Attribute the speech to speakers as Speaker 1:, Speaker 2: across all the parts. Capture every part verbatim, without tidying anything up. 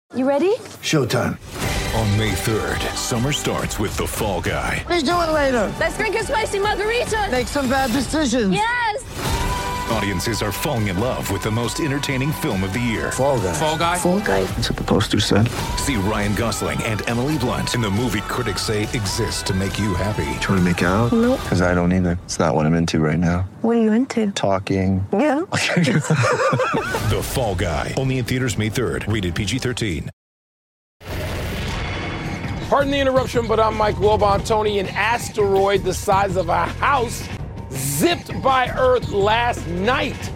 Speaker 1: You ready?
Speaker 2: Showtime.
Speaker 3: On May third, summer starts with The Fall Guy.
Speaker 4: Let's do it later.
Speaker 1: Let's drink a spicy margarita.
Speaker 4: Make some bad decisions.
Speaker 1: Yes.
Speaker 3: Audiences are falling in love with the most entertaining film of the year.
Speaker 2: Fall Guy.
Speaker 3: Fall Guy?
Speaker 1: Fall guy.
Speaker 2: That's what the poster said.
Speaker 3: See Ryan Gosling and Emily Blunt in the movie critics say exists to make you happy.
Speaker 2: Trying to make it out?
Speaker 1: Nope.
Speaker 2: Because I don't either. It's not what I'm into right now.
Speaker 1: What are you into?
Speaker 2: Talking.
Speaker 1: Yeah.
Speaker 3: The Fall Guy. Only in theaters May third. Rated P G thirteen.
Speaker 5: Pardon the interruption, but I'm Mike Wilbon. Tony, an asteroid the size of a house zipped by Earth last night.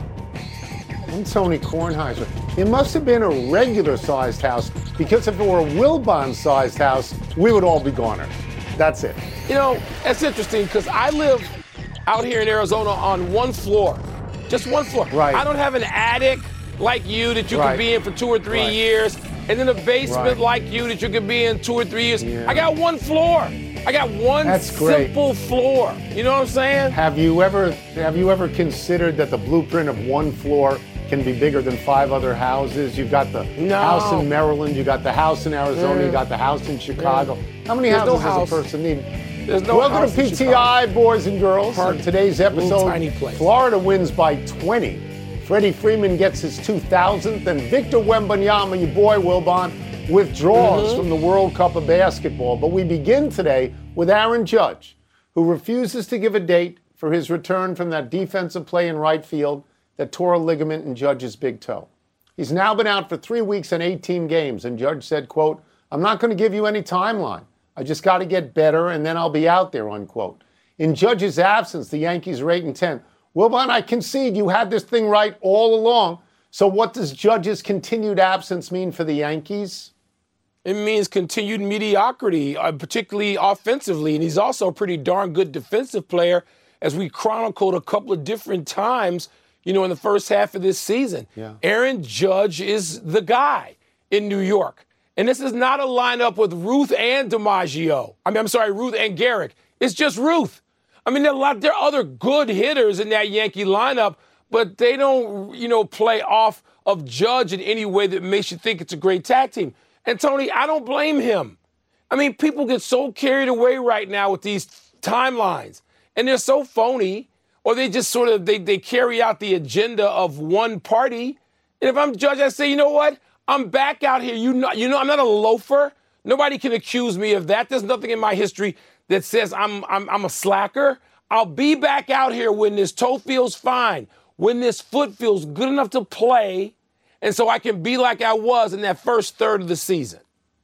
Speaker 6: I'm Tony Kornheiser. It must have been a regular-sized house, because if it were a Wilbon-sized house, we would all be goners. That's it.
Speaker 5: You know, that's interesting because I live out here in Arizona on one floor, just one floor.
Speaker 6: Right.
Speaker 5: I don't have an attic like you that you
Speaker 6: Right.
Speaker 5: can be in for two or three
Speaker 6: Right.
Speaker 5: years, and then a basement
Speaker 6: Right.
Speaker 5: like you that you can be in two or three years.
Speaker 6: Yeah.
Speaker 5: I got one floor. I got one
Speaker 6: That's great.
Speaker 5: simple floor. You know what I'm saying?
Speaker 6: Have you ever have you ever considered that the blueprint of one floor can be bigger than five other houses? You've got the
Speaker 5: No.
Speaker 6: house in Maryland, you got the house in Arizona,
Speaker 5: Yeah.
Speaker 6: you got the house in Chicago. How many
Speaker 5: There's no
Speaker 6: houses
Speaker 5: house.
Speaker 6: does a person need?
Speaker 5: There's no
Speaker 6: Welcome
Speaker 5: house
Speaker 6: to
Speaker 5: in
Speaker 6: P T I, boys and girls.
Speaker 5: Pardon.
Speaker 6: In today's
Speaker 5: Little
Speaker 6: episode,
Speaker 5: tiny place.
Speaker 6: Florida wins by twenty. Freddie Freeman gets his two thousandth, and Victor Wembanyama, your boy Wilbon, withdraws
Speaker 5: Mm-hmm.
Speaker 6: from the World Cup of Basketball. But we begin today with Aaron Judge, who refuses to give a date for his return from that defensive play in right field that tore a ligament in Judge's big toe. He's now been out for three weeks and eighteen games, and Judge said, quote, "I'm not going to give you any timeline. I just got to get better, and then I'll be out there," unquote. In Judge's absence, the Yankees are eight and ten. Wilbon, I concede you had this thing right all along. So what does Judge's continued absence mean for the Yankees?
Speaker 5: It means continued mediocrity, uh, particularly offensively. And he's also a pretty darn good defensive player, as we chronicled a couple of different times, you know, in the first half of this season.
Speaker 6: Yeah.
Speaker 5: Aaron Judge is the guy in New York. And this is not a lineup with Ruth and DiMaggio. I mean, I'm sorry, Ruth and Garrick. It's just Ruth. I mean, there are, a lot, there are other good hitters in that Yankee lineup, but they don't, you know, play off of Judge in any way that makes you think it's a great tag team. And, Tony, I don't blame him. I mean, people get so carried away right now with these timelines, and they're so phony, or they just sort of, they, they carry out the agenda of one party. And if I'm Judge, I say, you know what? I'm back out here. You know, you know, I'm not a loafer. Nobody can accuse me of that. There's nothing in my history that says I'm, I'm, I'm a slacker. I'll be back out here when this toe feels fine, when this foot feels good enough to play, and so I can be like I was in that first third of the season.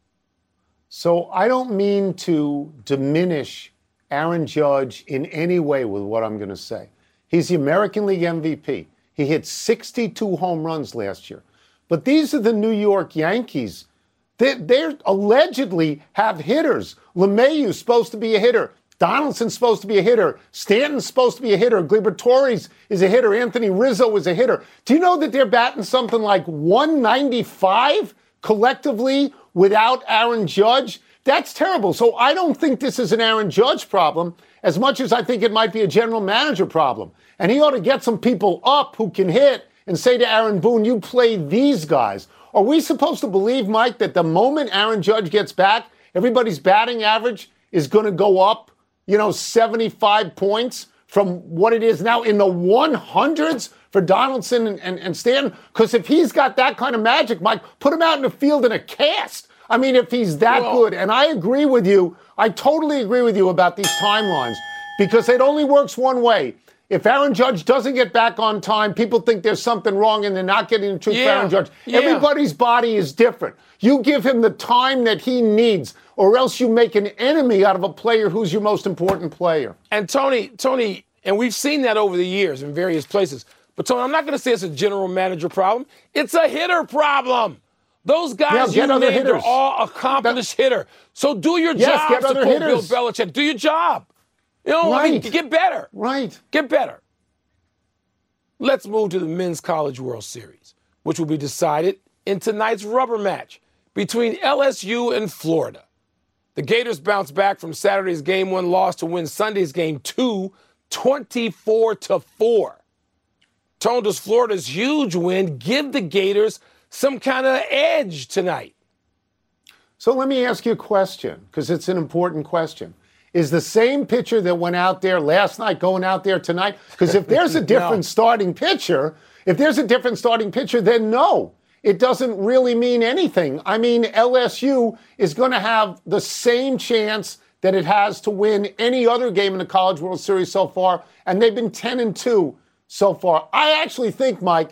Speaker 6: So I don't mean to diminish Aaron Judge in any way with what I'm going to say. He's the American League M V P. He hit sixty-two home runs last year. But these are the New York Yankees. They they're allegedly have hitters. LeMahieu's supposed to be a hitter. Donaldson's supposed to be a hitter. Stanton's supposed to be a hitter. Gleyber Torres is a hitter. Anthony Rizzo is a hitter. Do you know that they're batting something like one ninety-five collectively without Aaron Judge? That's terrible. So I don't think this is an Aaron Judge problem as much as I think it might be a general manager problem. And he ought to get some people up who can hit and say to Aaron Boone, you play these guys. Are we supposed to believe, Mike, that the moment Aaron Judge gets back, everybody's batting average is going to go up, you know, seventy-five points from what it is now in the one hundreds for Donaldson and, and, and Stanton? Because if he's got that kind of magic, Mike, put him out in the field in a cast. I mean, if he's that
Speaker 5: well,
Speaker 6: good. And I agree with you. I totally agree with you about these timelines because it only works one way. If Aaron Judge doesn't get back on time, people think there's something wrong and they're not getting the truth
Speaker 5: yeah,
Speaker 6: for Aaron Judge.
Speaker 5: Yeah.
Speaker 6: Everybody's body is different. You give him the time that he needs, or else you make an enemy out of a player who's your most important player.
Speaker 5: And Tony, Tony, and we've seen that over the years in various places. But Tony, I'm not going to say it's a general manager problem. It's a hitter problem. Those guys
Speaker 6: yeah,
Speaker 5: you named
Speaker 6: hitters.
Speaker 5: are all accomplished that, hitter. So do your
Speaker 6: yes,
Speaker 5: job,
Speaker 6: get
Speaker 5: to
Speaker 6: other
Speaker 5: quote
Speaker 6: hitters.
Speaker 5: Bill Belichick. Do your job. You know,
Speaker 6: right.
Speaker 5: I mean, get better.
Speaker 6: Right.
Speaker 5: Get better. Let's move to the Men's College World Series, which will be decided in tonight's rubber match between L S U and Florida. The Gators bounced back from Saturday's game one loss to win Sunday's game two, twenty-four to four. Tone, does Florida's huge win give the Gators some kind of edge tonight?
Speaker 6: So let me ask you a question, because it's an important question. Is the same pitcher that went out there last night going out there tonight? Because if there's a different no. starting pitcher, if there's a different starting pitcher, then no, it doesn't really mean anything. I mean, L S U is going to have the same chance that it has to win any other game in the College World Series so far, and they've been ten and two so far. I actually think, Mike,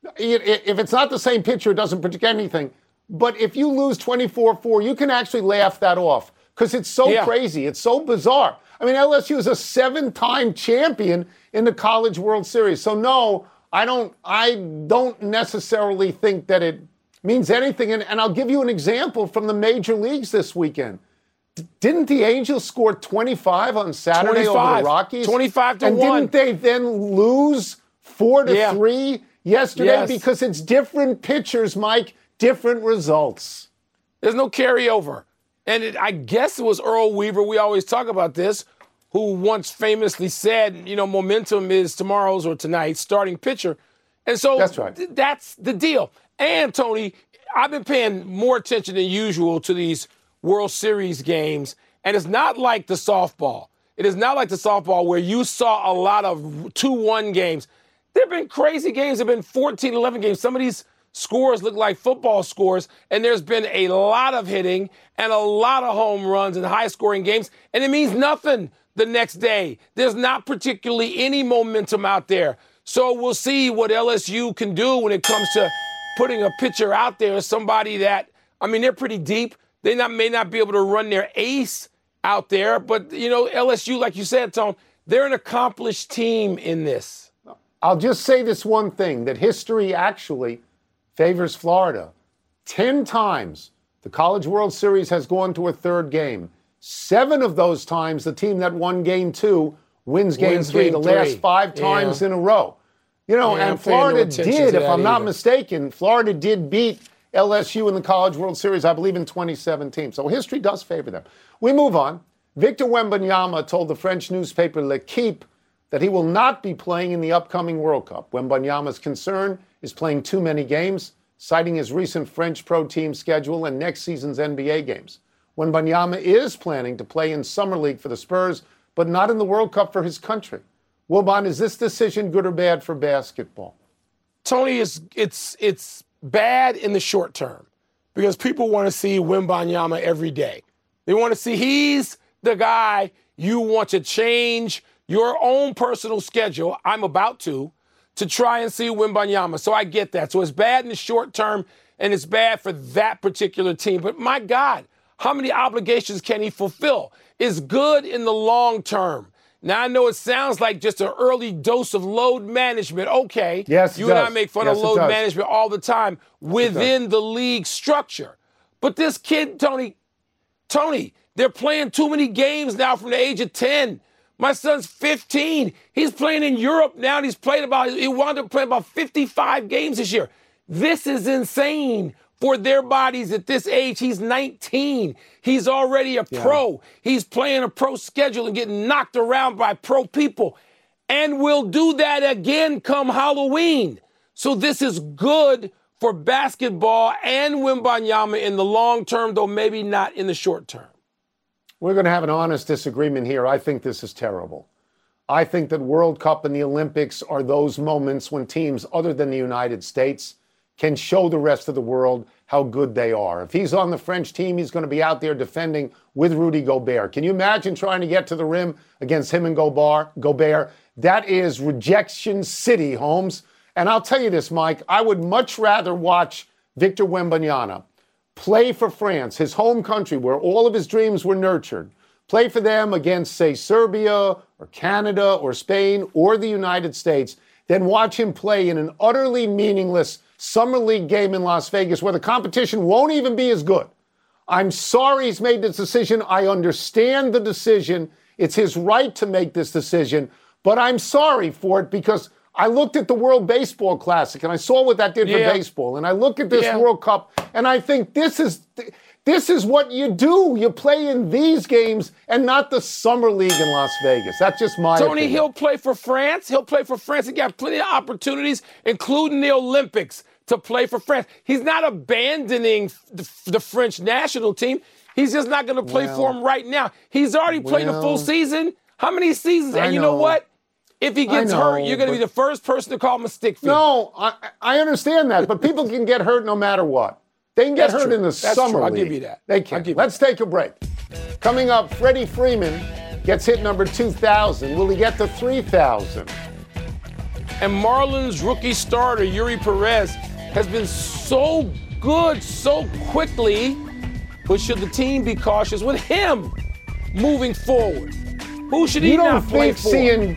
Speaker 6: if it's not the same pitcher, it doesn't predict anything. But if you lose twenty-four four, you can actually laugh that off because it's so yeah. crazy. It's so bizarre. I mean, L S U is a seven-time champion in the College World Series. So, no, I don't I don't necessarily think that it means anything. And, and I'll give you an example from the major leagues this weekend. D- didn't the Angels score twenty-five on Saturday over the Rockies?
Speaker 5: twenty-five to
Speaker 6: and
Speaker 5: one.
Speaker 6: And didn't they then lose four to three yesterday?
Speaker 5: Yes.
Speaker 6: Because it's different pitchers, Mike. Different results.
Speaker 5: There's no carryover. And it, I guess it was Earl Weaver, we always talk about this, who once famously said, you know, momentum is tomorrow's or tonight's starting pitcher. And so
Speaker 6: that's, right.
Speaker 5: th- that's the deal. And, Tony, I've been paying more attention than usual to these World Series games. And it's not like the softball. It is not like the softball where you saw a lot of two one games. There have been crazy games. There have been fourteen eleven games. Some of these scores look like football scores, and there's been a lot of hitting and a lot of home runs and high-scoring games, and it means nothing the next day. There's not particularly any momentum out there. So we'll see what L S U can do when it comes to putting a pitcher out there, somebody that, I mean, they're pretty deep. They not may not be able to run their ace out there, but, you know, L S U, like you said, Tom, they're an accomplished team in this.
Speaker 6: I'll just say this one thing, that history actually favors Florida. Ten times the College World Series has gone to a third game. Seven of those times, the team that won game two wins game
Speaker 5: Wins
Speaker 6: three,
Speaker 5: game
Speaker 6: the
Speaker 5: three.
Speaker 6: last five times
Speaker 5: yeah.
Speaker 6: in a row. You know,
Speaker 5: yeah,
Speaker 6: and Florida
Speaker 5: no
Speaker 6: did, if I'm not
Speaker 5: either.
Speaker 6: mistaken, Florida did beat L S U in the College World Series, I believe, in twenty seventeen. So history does favor them. We move on. Victor Wembanyama told the French newspaper L'Equipe that he will not be playing in the upcoming World Cup. Wembanyama's concern is playing too many games, citing his recent French pro team schedule and next season's N B A games. Wembanyama is planning to play in Summer League for the Spurs, but not in the World Cup for his country. Wilbon, is this decision good or bad for basketball?
Speaker 5: Tony, it's, it's, it's bad in the short term because people want to see Wembanyama every day. They want to see he's the guy. You want to change your own personal schedule. I'm about to. to try and see Wembanyama. So I get that. So it's bad in the short term, and it's bad for that particular team. But my God, how many obligations can he fulfill? It's good in the long term. Now, I know it sounds like just an early dose of load management. Okay,
Speaker 6: yes,
Speaker 5: you
Speaker 6: does.
Speaker 5: and I make fun
Speaker 6: yes,
Speaker 5: of load management all the time within the league structure. But this kid, Tony, Tony, they're playing too many games now from the age of ten. My son's fifteen. He's playing in Europe now, and he's played about, he wound up playing about fifty-five games this year. This is insane for their bodies at this age. He's nineteen. He's already a yeah. pro. He's playing a pro schedule and getting knocked around by pro people. And will do that again come Halloween. So this is good for basketball and Wembanyama in the long term, though maybe not in the short term.
Speaker 6: We're going to have an honest disagreement here. I think this is terrible. I think that World Cup and the Olympics are those moments when teams other than the United States can show the rest of the world how good they are. If he's on the French team, he's going to be out there defending with Rudy Gobert. Can you imagine trying to get to the rim against him and Gobert? Gobert? That is rejection city, Holmes. And I'll tell you this, Mike, I would much rather watch Victor Wembanyama play for France, his home country, where all of his dreams were nurtured. Play for them against, say, Serbia or Canada or Spain or the United States, then watch him play in an utterly meaningless Summer League game in Las Vegas where the competition won't even be as good. I'm sorry he's made this decision. I understand the decision. It's his right to make this decision, but I'm sorry for it because I looked at the World Baseball Classic and I saw what that did
Speaker 5: yeah.
Speaker 6: for baseball. And I look at this
Speaker 5: yeah.
Speaker 6: World Cup and I think this is this is what you do. You play in these games and not the Summer League in Las Vegas. That's just my
Speaker 5: Tony,
Speaker 6: opinion.
Speaker 5: he'll play for France. He'll play for France. He got plenty of opportunities, including the Olympics, to play for France. He's not abandoning the, the French national team. He's just not going to play
Speaker 6: well,
Speaker 5: for him right now. He's already played
Speaker 6: well,
Speaker 5: a full season. How many seasons?
Speaker 6: I
Speaker 5: And you know,
Speaker 6: know.
Speaker 5: what? If he gets
Speaker 6: know,
Speaker 5: hurt, you're going to be
Speaker 6: but-
Speaker 5: the first person to call him a stick figure.
Speaker 6: No, I, I understand that, but people can get hurt no matter what. They can get
Speaker 5: That's
Speaker 6: hurt
Speaker 5: true.
Speaker 6: in the
Speaker 5: That's
Speaker 6: summer
Speaker 5: true. I'll
Speaker 6: league.
Speaker 5: give you that.
Speaker 6: They
Speaker 5: I'll
Speaker 6: can.
Speaker 5: give you
Speaker 6: Let's take a break. Coming up, Freddie Freeman gets hit number two thousand. Will he get to three thousand?
Speaker 5: And Marlins rookie starter Yuri Perez has been so good so quickly, but should the team be cautious with him moving forward? Who should he
Speaker 6: You don't
Speaker 5: not play
Speaker 6: think
Speaker 5: for?
Speaker 6: seeing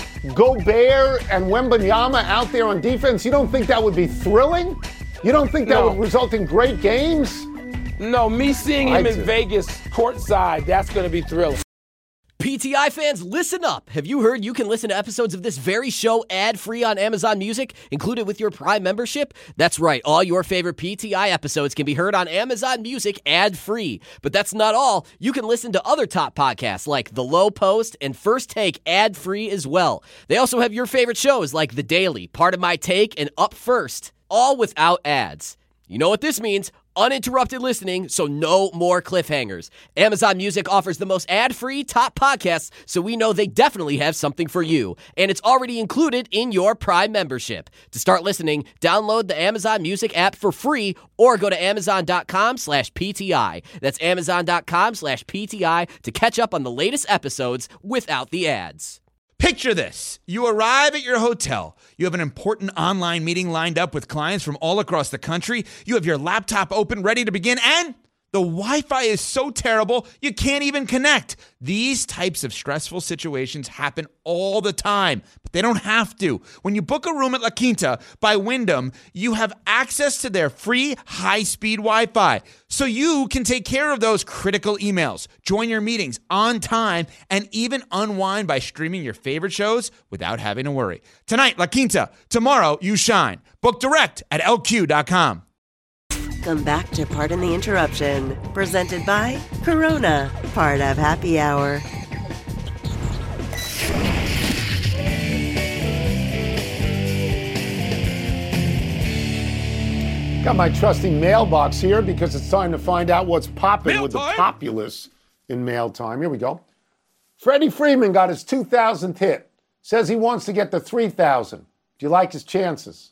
Speaker 6: Gobert and Wembanyama out there on defense, you don't think that would be thrilling? You don't think that
Speaker 5: No.
Speaker 6: would result in great games?
Speaker 5: No, me seeing
Speaker 6: I
Speaker 5: him in
Speaker 6: do.
Speaker 5: Vegas courtside, that's going to be thrilling.
Speaker 7: P T I fans, listen up. Have you heard you can listen to episodes of this very show ad-free on Amazon Music, included with your Prime membership? That's right. All your favorite P T I episodes can be heard on Amazon Music ad-free. But that's not all. You can listen to other top podcasts like The Low Post and First Take ad-free as well. They also have your favorite shows like The Daily, Part of My Take, and Up First, all without ads. You know what this means? Uninterrupted listening, so no more cliffhangers. Amazon Music offers the most ad-free top podcasts, so we know they definitely have something for you. And it's already included in your Prime membership. To start listening, download the Amazon Music app for free or go to amazon.com slash PTI. That's amazon.com slash PTI to catch up on the latest episodes without the ads.
Speaker 8: Picture this. You arrive at your hotel. You have an important online meeting lined up with clients from all across the country. You have your laptop open, ready to begin, and the Wi-Fi is so terrible, you can't even connect. These types of stressful situations happen all the time, but they don't have to. When you book a room at La Quinta by Wyndham, you have access to their free high-speed Wi-Fi, so you can take care of those critical emails, join your meetings on time, and even unwind by streaming your favorite shows without having to worry. Tonight, La Quinta. Tomorrow, you shine. Book direct at L Q dot com.
Speaker 9: Welcome back to Pardon the Interruption, presented by Corona, part of Happy Hour.
Speaker 6: Got my trusty mailbox here because it's time to find out what's popping
Speaker 8: Mail
Speaker 6: with the
Speaker 8: time?
Speaker 6: populace in mail time. Here we go. Freddie Freeman got his two thousandth hit. Says he wants to get to three thousand. Do you like his chances?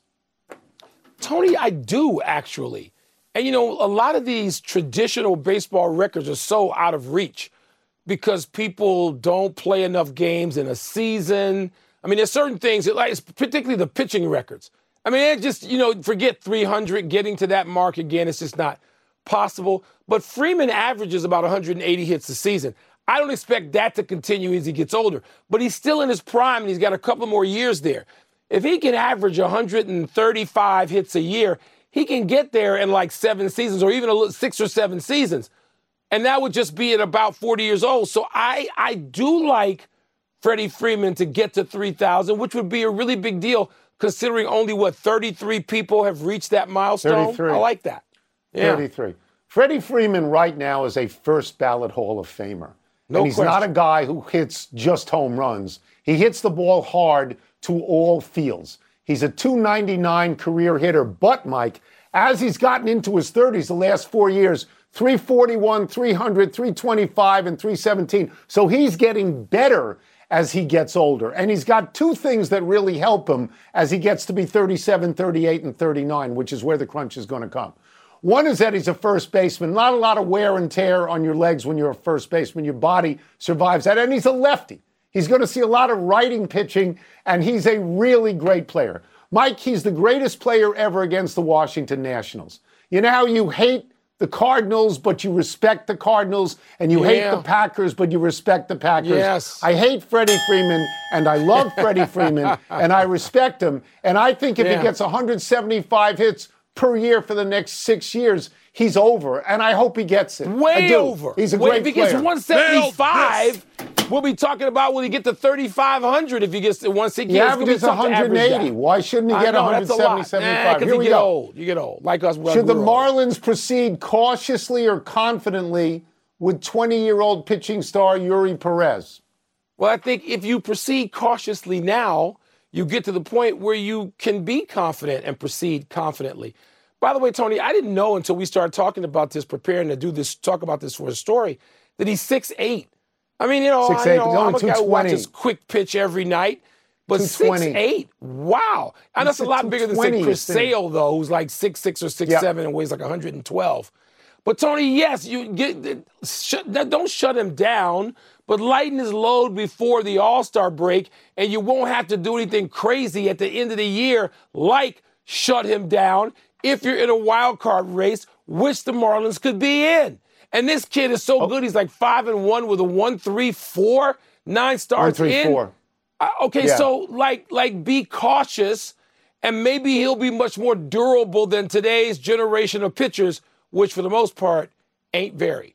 Speaker 5: Tony, I do, actually. And, you know, a lot of these traditional baseball records are so out of reach because people don't play enough games in a season. I mean, there's certain things, that, like particularly the pitching records. I mean, it just, you know, forget three hundred, getting to that mark again, it's just not possible. But Freeman averages about one hundred eighty hits a season. I don't expect that to continue as he gets older. But he's still in his prime, and he's got a couple more years there. If he can average one hundred thirty-five hits a year, he can get there in like seven seasons or even a little, six or seven seasons. And that would just be at about forty years old. So I, I do like Freddie Freeman to get to three thousand, which would be a really big deal considering only, what, thirty-three people have reached that milestone?
Speaker 6: thirty-three.
Speaker 5: I like that. Yeah.
Speaker 6: thirty-three. Freddie Freeman right now is a first ballot Hall of Famer.
Speaker 5: No
Speaker 6: and he's
Speaker 5: question.
Speaker 6: not a guy who hits just home runs. He hits the ball hard to all fields. He's a two ninety-nine career hitter. But, Mike, as he's gotten into his thirties the last four years, three forty-one, three hundred, three twenty-five, and three seventeen. So he's getting better as he gets older. And he's got two things that really help him as he gets to be thirty-seven, thirty-eight, and thirty-nine, which is where the crunch is going to come. One is that he's a first baseman. Not a lot of wear and tear on your legs when you're a first baseman. Your body survives that. And he's a lefty. He's going to see a lot of righting pitching, and he's a really great player. Mike, he's the greatest player ever against the Washington Nationals. You know how you hate the Cardinals, but you respect the Cardinals, and you
Speaker 5: Yeah.
Speaker 6: hate the Packers, but you respect the Packers?
Speaker 5: Yes.
Speaker 6: I hate Freddie Freeman, and I love Freddie Freeman, and I respect him. And I think if
Speaker 5: Yeah.
Speaker 6: he gets one hundred seventy-five hits per year for the next six years, he's over, and I hope he gets it. I
Speaker 5: Way
Speaker 6: do.
Speaker 5: over.
Speaker 6: He's a
Speaker 5: Wait,
Speaker 6: great
Speaker 5: if he gets
Speaker 6: player.
Speaker 5: one seventy-five, we'll be talking about will he get to thirty-five hundred if he gets to once he
Speaker 6: He
Speaker 5: gets. It's gonna be
Speaker 6: averages
Speaker 5: tough to
Speaker 6: one
Speaker 5: average
Speaker 6: eighty.
Speaker 5: that.
Speaker 6: Why shouldn't he
Speaker 5: I
Speaker 6: get
Speaker 5: know,
Speaker 6: one
Speaker 5: that's a lot.
Speaker 6: seventy, seventy-five?
Speaker 5: Nah, 'cause
Speaker 6: Here
Speaker 5: you
Speaker 6: we
Speaker 5: get
Speaker 6: go.
Speaker 5: old. You get old. Like us. when
Speaker 6: Should the
Speaker 5: we're old.
Speaker 6: Marlins proceed cautiously or confidently with twenty-year-old pitching star Yuri Perez?
Speaker 5: Well, I think if you proceed cautiously now, you get to the point where you can be confident and proceed confidently. By the way, Tony, I didn't know until we started talking about this, preparing to do this, talk about this for a story, that he's six eight. I mean, you know,
Speaker 6: six
Speaker 5: I,
Speaker 6: eight,
Speaker 5: you know I'm a guy who
Speaker 6: two twenty.
Speaker 5: watches quick pitch every night, but six eight, wow. And that's a lot bigger than, say, Chris Sale, though, who's like six six or six seven yeah. and weighs like one hundred twelve. But, Tony, yes, you get shut, don't shut him down, but lighten his load before the All-Star break, and you won't have to do anything crazy at the end of the year like shut him down if you're in a wild card race, which the Marlins could be in. And this kid is so oh. good. He's like five and one with a one three four, nine starts
Speaker 6: one, three,
Speaker 5: in.
Speaker 6: Four.
Speaker 5: Uh, okay, yeah. so like like be cautious, and maybe he'll be much more durable than today's generation of pitchers, which for the most part ain't very.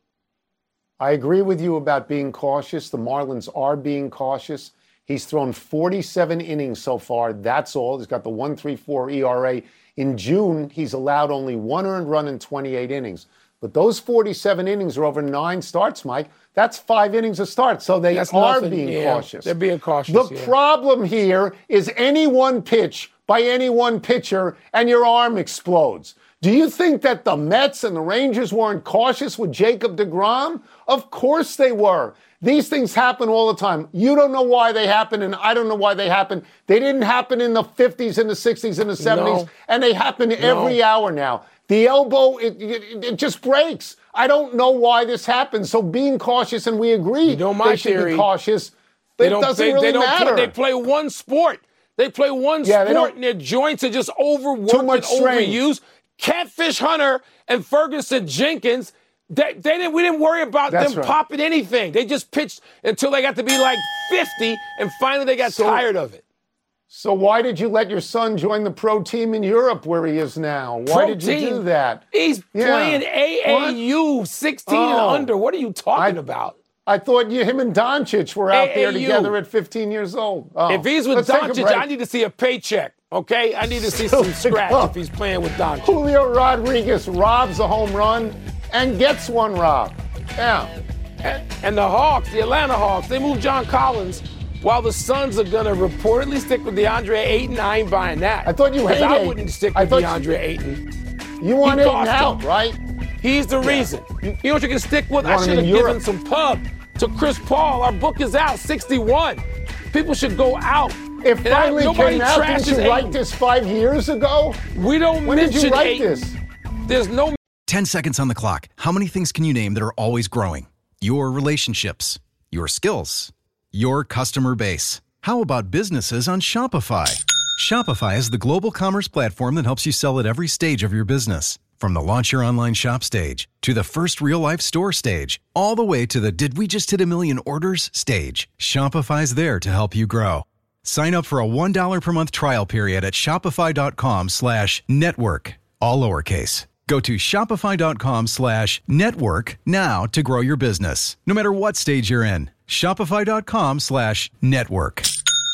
Speaker 6: I agree with you about being cautious. The Marlins are being cautious. He's thrown forty-seven innings so far. That's all. He's got the one three four E R A. In June, he's allowed only one earned run in twenty-eight innings. But those forty-seven innings are over nine starts, Mike. That's five innings a start. So they
Speaker 5: That's
Speaker 6: are
Speaker 5: nothing.
Speaker 6: being
Speaker 5: yeah,
Speaker 6: cautious.
Speaker 5: They're being cautious.
Speaker 6: The
Speaker 5: yeah.
Speaker 6: problem here is any one pitch by any one pitcher and your arm explodes. Do you think that the Mets and the Rangers weren't cautious with Jacob deGrom? Of course they were. These things happen all the time. You don't know why they happen, and I don't know why they happen. They didn't happen in the fifties and the sixties and the seventies,
Speaker 5: no.
Speaker 6: and they happen
Speaker 5: no.
Speaker 6: every hour now. The elbow, it, it, it just breaks. I don't know why this happens. So being cautious, and we agree
Speaker 5: you know my
Speaker 6: they should
Speaker 5: theory.
Speaker 6: be cautious, but
Speaker 5: they
Speaker 6: it doesn't
Speaker 5: they,
Speaker 6: really
Speaker 5: they don't
Speaker 6: matter.
Speaker 5: Play, they play one sport. They play one
Speaker 6: yeah,
Speaker 5: sport, and their joints are just overworked
Speaker 6: Too much
Speaker 5: and
Speaker 6: strain.
Speaker 5: overused. Catfish Hunter and Ferguson Jenkins, they, they didn't, we didn't worry about
Speaker 6: That's
Speaker 5: them
Speaker 6: right.
Speaker 5: popping anything. They just pitched until they got to be like fifty, and finally they got so, tired of it.
Speaker 6: So why did you let your son join the pro team in Europe where he is now? Why
Speaker 5: pro
Speaker 6: did you
Speaker 5: team?
Speaker 6: do that?
Speaker 5: He's
Speaker 6: yeah.
Speaker 5: playing A A U, what? sixteen oh. and under. What are you talking
Speaker 6: I,
Speaker 5: about?
Speaker 6: I thought you, him and Doncic were out
Speaker 5: A A U.
Speaker 6: there together at fifteen years old. Oh.
Speaker 5: If he's with
Speaker 6: Let's
Speaker 5: Doncic, I need to see a paycheck, okay? I need to see some scratch if he's playing with Doncic.
Speaker 6: Julio Rodriguez robs a home run and gets one robbed. Yeah.
Speaker 5: And, and the Hawks, the Atlanta Hawks, they moved John Collins, while the Suns are going to reportedly stick with DeAndre Ayton. I ain't buying that.
Speaker 6: I thought you hated
Speaker 5: I
Speaker 6: Ayton.
Speaker 5: wouldn't stick
Speaker 6: I
Speaker 5: with DeAndre
Speaker 6: you,
Speaker 5: Ayton.
Speaker 6: You want
Speaker 5: he
Speaker 6: Ayton out,
Speaker 5: him.
Speaker 6: right?
Speaker 5: He's the
Speaker 6: yeah.
Speaker 5: reason. You, you know what you can stick with?
Speaker 6: You
Speaker 5: I should have
Speaker 6: Europe.
Speaker 5: given some pub to Chris Paul. Our book is out, sixty-one. People should go out.
Speaker 6: It finally
Speaker 5: I,
Speaker 6: came out. Didn't you
Speaker 5: Ayton.
Speaker 6: write this five years ago?
Speaker 5: We don't
Speaker 6: when
Speaker 5: mention
Speaker 6: did you write
Speaker 5: Ayton.
Speaker 6: this?
Speaker 5: There's no.
Speaker 10: Ten seconds on the clock. How many things can you name that are always growing? Your relationships, your skills, your customer base. How about businesses on Shopify? Shopify is the global commerce platform that helps you sell at every stage of your business. From the launch your online shop stage to the first real-life store stage, all the way to the did we just hit a million orders stage. Shopify's there to help you grow. Sign up for a one dollar per month trial period at shopify.com slash network, all lowercase. Go to shopify.com slash network now to grow your business, no matter what stage you're in. Shopify.com slash network.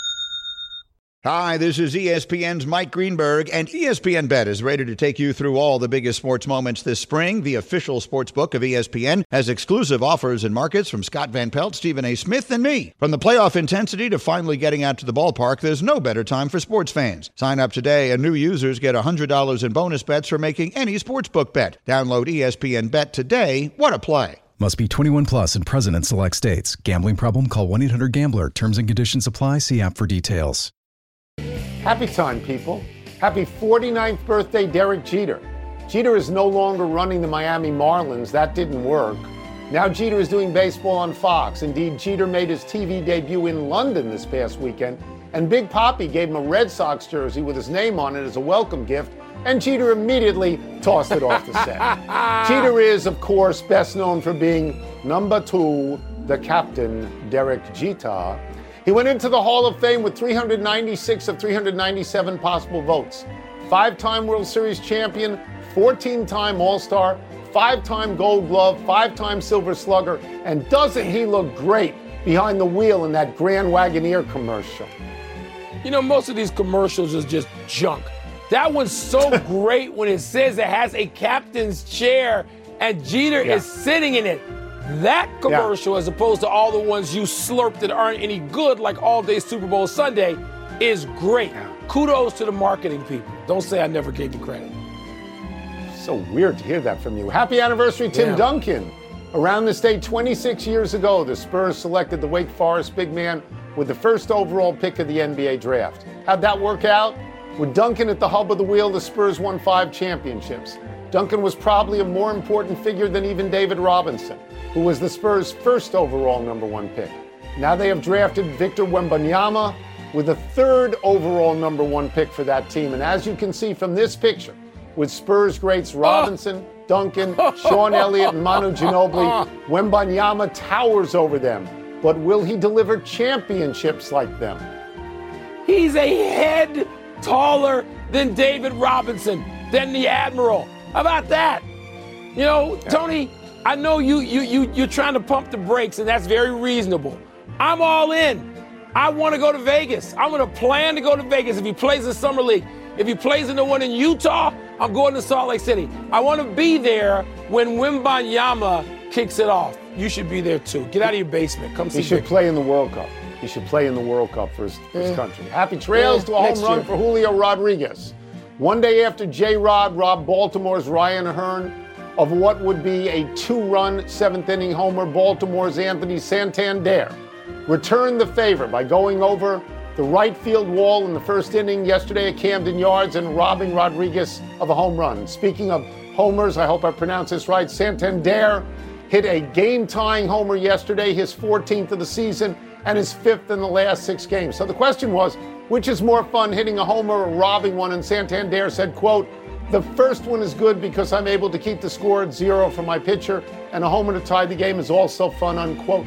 Speaker 11: Hi, this is E S P N's Mike Greenberg, and E S P N Bet is ready to take you through all the biggest sports moments this spring. The official sports book of E S P N has exclusive offers and markets from Scott Van Pelt, Stephen A. Smith, and me. From the playoff intensity to finally getting out to the ballpark, there's no better time for sports fans. Sign up today, and new users get one hundred dollars in bonus bets for making any sportsbook bet. Download E S P N Bet today. What a play.
Speaker 10: Must be twenty-one plus and present in select states. Gambling problem? Call one eight hundred gambler. Terms and conditions apply. See app for details.
Speaker 6: Happy time, people. Happy forty-ninth birthday, Derek Jeter. Jeter is no longer running the Miami Marlins. That didn't work. Now Jeter is doing baseball on Fox. Indeed, Jeter made his T V debut in London this past weekend, and Big Papi gave him a Red Sox jersey with his name on it as a welcome gift, and Jeter immediately tossed it off the set. Jeter is, of course, best known for being number two, the captain, Derek Jeter. He went into the Hall of Fame with three hundred ninety-six of three hundred ninety-seven possible votes. Five-time World Series champion, fourteen-time All-Star, five-time Gold Glove, five-time Silver Slugger, and doesn't he look great behind the wheel in that Grand Wagoneer commercial?
Speaker 5: You know, most of these commercials is just junk. That one's so great when it says it has a captain's chair and Jeter yeah. is sitting in it. That commercial, yeah. as opposed to all the ones you slurp that aren't any good, like All Day Super Bowl Sunday, is great. Kudos to the marketing people. Don't say I never gave you credit.
Speaker 6: So weird to hear that from you. Happy anniversary, Tim
Speaker 5: Yeah.
Speaker 6: Duncan. Around this day, twenty-six years ago, the Spurs selected the Wake Forest big man with the first overall pick of the N B A draft. How'd that work out? With Duncan at the hub of the wheel, the Spurs won five championships. Duncan was probably a more important figure than even David Robinson, who was the Spurs' first overall number one pick. Now they have drafted Victor Wembanyama with the third overall number one pick for that team. And as you can see from this picture, with Spurs greats Robinson, Duncan, Sean Elliott, and Manu Ginobili, Wembanyama towers over them. But will he deliver championships like them?
Speaker 5: He's a head taller than David Robinson, than the Admiral. How about that? You know, Tony, I know you, you, you, you're trying to pump the brakes, and that's very reasonable. I'm all in. I want to go to Vegas. I'm going to plan to go to Vegas if he plays in Summer League. If he plays in the one in Utah, I'm going to Salt Lake City. I want to be there when Wembanyama kicks it off. You should be there too. Get out of your basement. Come see
Speaker 6: He should
Speaker 5: Victor.
Speaker 6: play in the World Cup. He should play in the World Cup for his, for his
Speaker 5: Yeah.
Speaker 6: country. Happy trails
Speaker 5: Yeah,
Speaker 6: to a home
Speaker 5: next
Speaker 6: run
Speaker 5: year.
Speaker 6: for Julio Rodriguez. One day after J-Rod robbed Baltimore's Ryan Hearn of what would be a two-run seventh-inning homer, Baltimore's Anthony Santander returned the favor by going over the right field wall in the first inning yesterday at Camden Yards and robbing Rodriguez of a home run. Speaking of homers, I hope I pronounce this right, Santander hit a game-tying homer yesterday, his fourteenth of the season, and his fifth in the last six games. So the question was, which is more fun, hitting a homer or robbing one? And Santander said, quote, the first one is good because I'm able to keep the score at zero for my pitcher, and a homer to tie the game is also fun, unquote.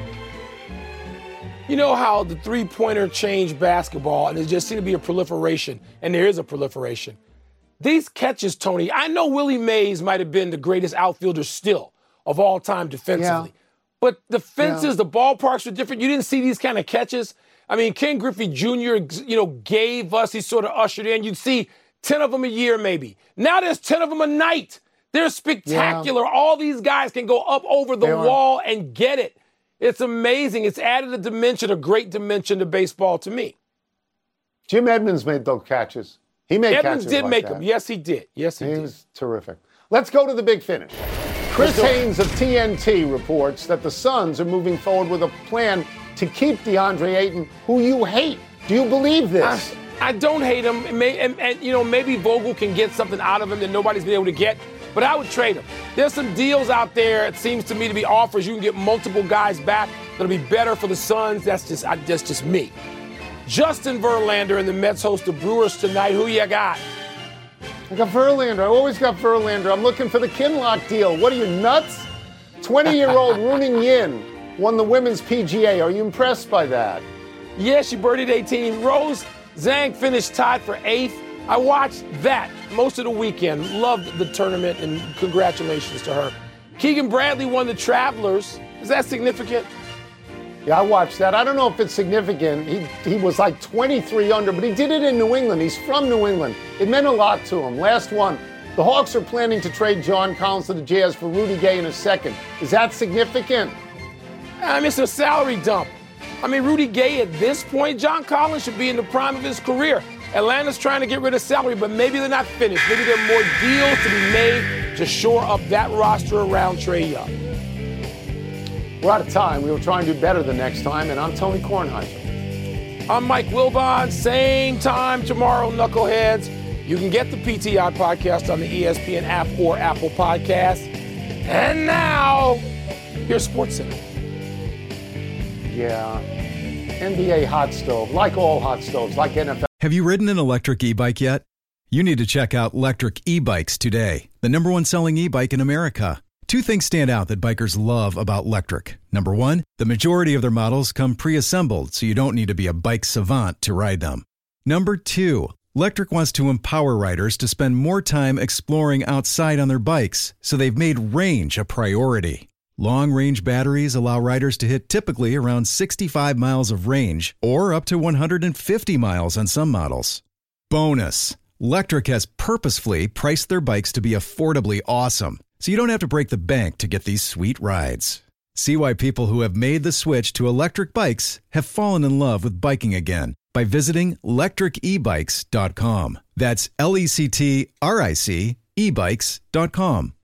Speaker 5: You know how the three-pointer changed basketball, and there just seemed to be a proliferation, and there is a proliferation. These catches, Tony, I know Willie Mays might have been the greatest outfielder still of all time defensively.
Speaker 6: Yeah.
Speaker 5: But the fences,
Speaker 6: Yeah.
Speaker 5: the ballparks were different. You didn't see these kind of catches. I mean, Ken Griffey Junior, you know, gave us, he sort of ushered in. You'd see ten of them a year maybe. Now there's ten of them a night. They're spectacular. Yeah. All these guys can go up over the
Speaker 6: They are.
Speaker 5: wall and get it. It's amazing. It's added a dimension, a great dimension to baseball to me.
Speaker 6: Jim Edmonds made those catches. He made
Speaker 5: Edmonds
Speaker 6: catches
Speaker 5: did
Speaker 6: like
Speaker 5: make
Speaker 6: that.
Speaker 5: them. Yes, he did. Yes, he,
Speaker 6: He
Speaker 5: did.
Speaker 6: was terrific. Let's go to the big finish. Chris
Speaker 5: do it.
Speaker 6: Haynes of T N T reports that the Suns are moving forward with a plan to keep DeAndre Ayton, who you hate. Do you believe this?
Speaker 5: I, I don't hate him. And, may, and, and, you know, maybe Vogel can get something out of him that nobody's been able to get. But I would trade him. There's some deals out there, it seems to me, to be offers. You can get multiple guys back that'll be better for the Suns. That's just I, that's just me. Justin Verlander and the Mets host the Brewers tonight. Who you got?
Speaker 6: I got Verlander. I always got Verlander. I'm looking for the Kinlock deal. What are you, nuts? twenty-year-old Runing Yin won the women's P G A. Are you impressed by that?
Speaker 5: Yeah, she birdied eighteen. Rose Zhang finished tied for eighth. I watched that most of the weekend. Loved the tournament, and congratulations to her. Keegan Bradley won the Travelers. Is that significant?
Speaker 6: Yeah, I watched that. I don't know if it's significant. He he was like twenty-three under, but he did it in New England. He's from New England. It meant a lot to him. Last one. The Hawks are planning to trade John Collins to the Jazz for Rudy Gay in a second. Is that significant?
Speaker 5: I mean, it's a salary dump. I mean, Rudy Gay at this point, John Collins should be in the prime of his career. Atlanta's trying to get rid of salary, but maybe they're not finished. Maybe there are more deals to be made to shore up that roster around Trae Young.
Speaker 6: We're out of time. We will try and do better the next time, and I'm Tony Kornheiser.
Speaker 5: I'm Mike Wilbon. Same time tomorrow, Knuckleheads. You can get the P T I podcast on the E S P N app or Apple Podcasts. And now, here's SportsCenter.
Speaker 6: Yeah. N B A hot stove, like all hot stoves, like N F L.
Speaker 10: Have you ridden an electric e-bike yet? You need to check out Lectric E-Bikes today, the number one selling e-bike in America. Two things stand out that bikers love about Lectric. Number one, the majority of their models come pre-assembled, so you don't need to be a bike savant to ride them. Number two, Lectric wants to empower riders to spend more time exploring outside on their bikes, so they've made range a priority. Long-range batteries allow riders to hit typically around sixty-five miles of range or up to one hundred fifty miles on some models. Bonus, Lectric has purposefully priced their bikes to be affordably awesome, so you don't have to break the bank to get these sweet rides. See why people who have made the switch to electric bikes have fallen in love with biking again by visiting lectric e bikes dot com. That's L E C T R I C e bikes dot com.